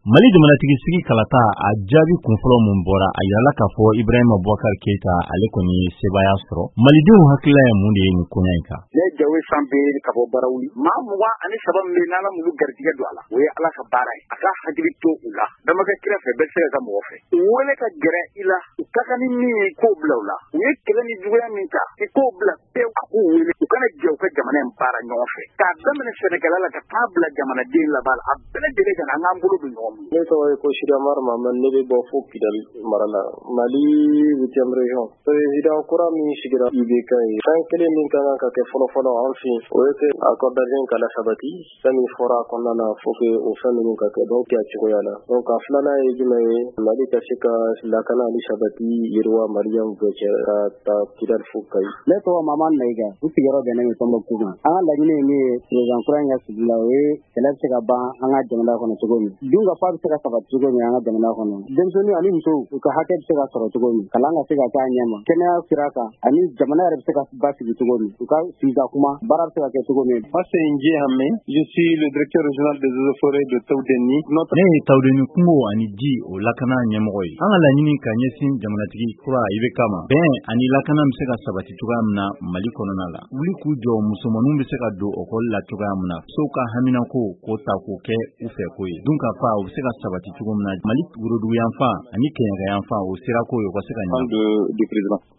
Mali jamanatigi sigi kalata a jaabi kunfɔlɔ mun bɔra a yirala k'a fɔ Ibrahima Boubacar Keita ale kɔni ye sebaya sɔrɔ. Malidenw hakilila ye mun de ye nin koɲa in kan? Ne Jawe Sanbe ka bɔ Barawuli. Maa 27 min n'Ala m'olu garijɛgɛ don a la, o ye Ala ka baara ye. A ka hakili to u la. Damakɛ kira fɛ bɛɛ tɛ se ka taa mɔgɔ fɛ. U wele ka gɛrɛ i la, u ka kan ni min ye k'o bila u la. U ye kɛlɛ ni juguya min ta, i k'o bila pewu, a k'u wele. U kana jɛ u ka jamana in baara ɲɔgɔn fɛ. K'a daminɛ Sénégal la ka taa bila jamanaden laban la, a bɛɛ lajɛlen ka na an k'an bolo don ɲɔgɔn bolo. Ne tɔgɔ ye ko Sidamar Mahamad, ne bɛ bɔ fo Kidal mara la, Mali 8e région. Président kura min sigira IBK ye, fɛn kelen min kan ka kɛ fɔlɔ an fɛ yen, o ye que accord d'Alger ka lasabati, fɛn min fɔra a kɔnɔna na faut que o fɛn ninnu ka kɛ donc a cogoya la. Donc a filanan ye jumɛn ye, Mali ka se ka lakana ni sabati yiriwa Maliyɛnw bɛɛ cɛ ka taa Kidal fo Kayi. Ne tɔgɔ Maman Mayiga, u sigiyɔrɔ bɛnnen bɛ Tɔnbukutu ma. An ka laɲini ye min ye, président kura in ka sigi la, o ye kɛlɛ bɛ se ka ban an ka jamana kɔnɔ cogo min. Dunkafa bɛ se ka sabati cogo min an ka jamana kɔnɔ. Denmisɛnninw ani musow u ka hakɛ bɛ se ka sɔrɔ cogo min. Kalan ka se ka k'a ɲɛma. Kɛnɛya sira kan ani jamana yɛrɛ bɛ se ka basigi cogo min. U ka sigi ka kuma, baara bɛ se ka kɛ cogo min. Moi c'est Ndje Hamé, je suis le directeur régional des eaux et forêts de Taoudeni. Ne ye Taoudeni kungo ani ji o lakana ɲɛmɔgɔ ye. An ka laɲini ka ɲɛsin jamanatigi kura IBK ma. Bɛn ani lakana bɛ se ka sabati cogoya min na Mali kɔnɔna la. Wuli k'u jɔ musomanninw bɛ se ka don école la cogoya min na. Musow ka haminako k'o ta k'o kɛ u fɛ ko ye. Dunkafa o bɛ se ka sabati cogo min na Mali woroduguyanfan ani kɛɲɛkayanfan o sirako ye o ka se ka ɲɛ. Du président.